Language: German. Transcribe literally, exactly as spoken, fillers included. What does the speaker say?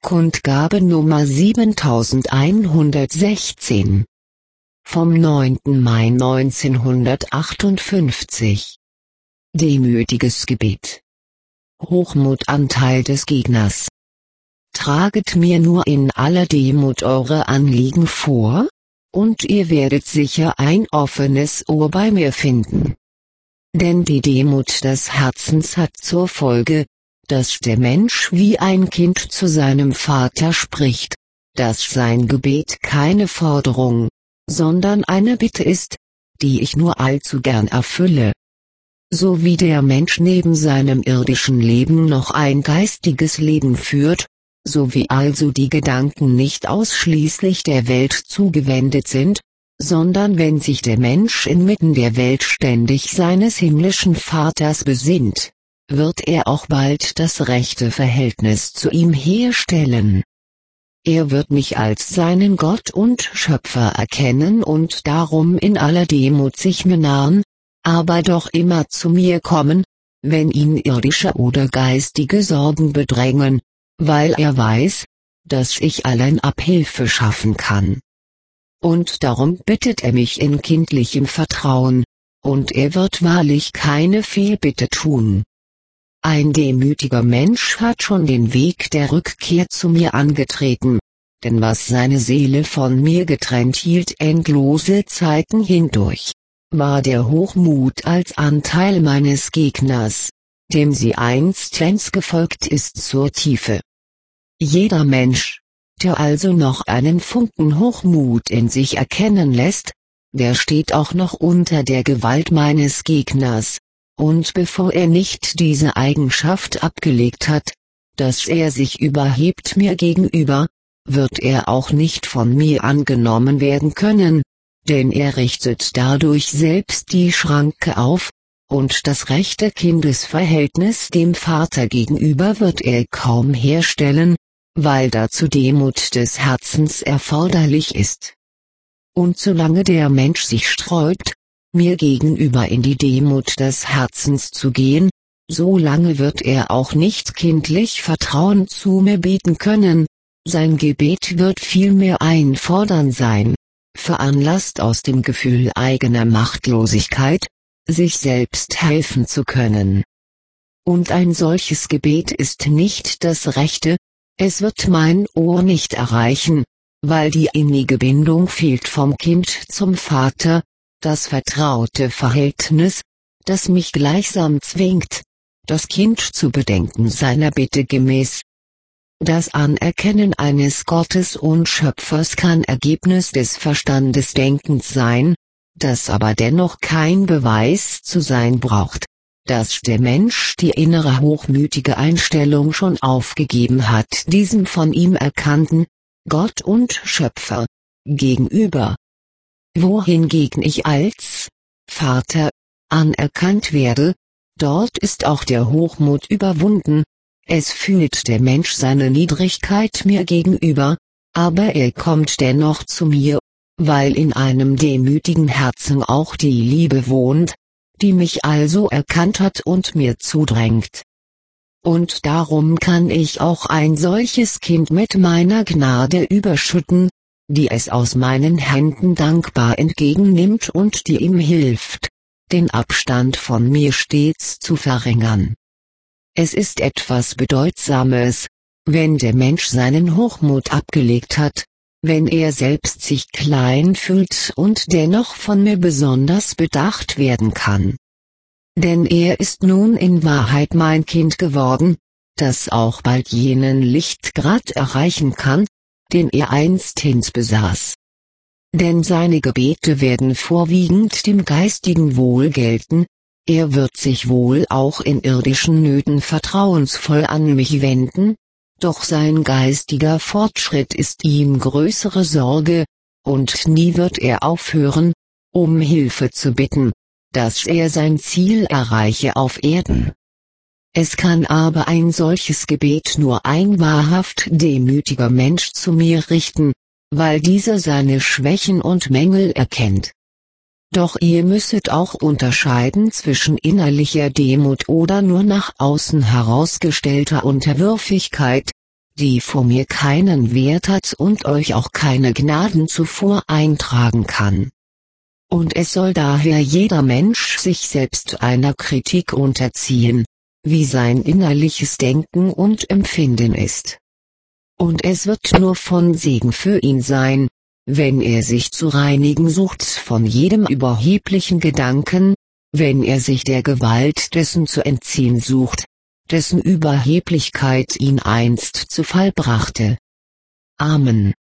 Kundgabe Nummer siebentausendeinhundertsechzehn. Vom neunten Mai neunzehnhundertachtundfünfzig. Demütiges Gebet. Hochmutanteil des Gegners. Traget mir nur in aller Demut eure Anliegen vor, und ihr werdet sicher ein offenes Ohr bei mir finden. Denn die Demut des Herzens hat zur Folge, dass der Mensch wie ein Kind zu seinem Vater spricht, dass sein Gebet keine Forderung, sondern eine Bitte ist, die ich nur allzu gern erfülle. So wie der Mensch neben seinem irdischen Leben noch ein geistiges Leben führt, so wie also die Gedanken nicht ausschließlich der Welt zugewendet sind, sondern wenn sich der Mensch inmitten der Welt ständig seines himmlischen Vaters besinnt, wird er auch bald das rechte Verhältnis zu ihm herstellen. Er wird mich als seinen Gott und Schöpfer erkennen und darum in aller Demut sich mir nahen, aber doch immer zu mir kommen, wenn ihn irdische oder geistige Sorgen bedrängen, weil er weiß, dass ich allein Abhilfe schaffen kann. Und darum bittet er mich in kindlichem Vertrauen, und er wird wahrlich keine Fehlbitte tun. Ein demütiger Mensch hat schon den Weg der Rückkehr zu mir angetreten, denn was seine Seele von mir getrennt hielt endlose Zeiten hindurch, war der Hochmut als Anteil meines Gegners, dem sie einstens gefolgt ist zur Tiefe. Jeder Mensch, der also noch einen Funken Hochmut in sich erkennen lässt, der steht auch noch unter der Gewalt meines Gegners. Und bevor er nicht diese Eigenschaft abgelegt hat, dass er sich überhebt mir gegenüber, wird er auch nicht von mir angenommen werden können, denn er richtet dadurch selbst die Schranke auf, und das rechte Kindesverhältnis dem Vater gegenüber wird er kaum herstellen, weil dazu Demut des Herzens erforderlich ist. Und solange der Mensch sich sträubt, mir gegenüber in die Demut des Herzens zu gehen, so lange wird er auch nicht kindlich Vertrauen zu mir beten können, sein Gebet wird vielmehr ein Fordern sein, veranlasst aus dem Gefühl eigener Machtlosigkeit, sich selbst helfen zu können. Und ein solches Gebet ist nicht das Rechte, es wird mein Ohr nicht erreichen, weil die innige Bindung fehlt vom Kind zum Vater, das vertraute Verhältnis, das mich gleichsam zwingt, das Kind zu bedenken seiner Bitte gemäß. Das Anerkennen eines Gottes und Schöpfers kann Ergebnis des Verstandesdenkens sein, das aber dennoch kein Beweis zu sein braucht, dass der Mensch die innere hochmütige Einstellung schon aufgegeben hat diesem von ihm erkannten, Gott und Schöpfer, gegenüber. Wohingegen ich als Vater anerkannt werde, dort ist auch der Hochmut überwunden, es fühlt der Mensch seine Niedrigkeit mir gegenüber, aber er kommt dennoch zu mir, weil in einem demütigen Herzen auch die Liebe wohnt, die mich also erkannt hat und mir zudrängt. Und darum kann ich auch ein solches Kind mit meiner Gnade überschütten, die es aus meinen Händen dankbar entgegennimmt und die ihm hilft, den Abstand von mir stets zu verringern. Es ist etwas Bedeutsames, wenn der Mensch seinen Hochmut abgelegt hat, wenn er selbst sich klein fühlt und dennoch von mir besonders bedacht werden kann. Denn er ist nun in Wahrheit mein Kind geworden, das auch bald jenen Lichtgrad erreichen kann, den er einstens besaß. Denn seine Gebete werden vorwiegend dem geistigen Wohl gelten, er wird sich wohl auch in irdischen Nöten vertrauensvoll an mich wenden, doch sein geistiger Fortschritt ist ihm größere Sorge, und nie wird er aufhören, um Hilfe zu bitten, dass er sein Ziel erreiche auf Erden. Es kann aber ein solches Gebet nur ein wahrhaft demütiger Mensch zu mir richten, weil dieser seine Schwächen und Mängel erkennt. Doch ihr müsset auch unterscheiden zwischen innerlicher Demut oder nur nach außen herausgestellter Unterwürfigkeit, die vor mir keinen Wert hat und euch auch keine Gnadenzufuhr eintragen kann. Und es soll daher jeder Mensch sich selbst einer Kritik unterziehen, wie sein innerliches Denken und Empfinden ist. Und es wird nur von Segen für ihn sein, wenn er sich zu reinigen sucht von jedem überheblichen Gedanken, wenn er sich der Gewalt dessen zu entziehen sucht, dessen Überheblichkeit ihn einst zu Fall brachte. Amen.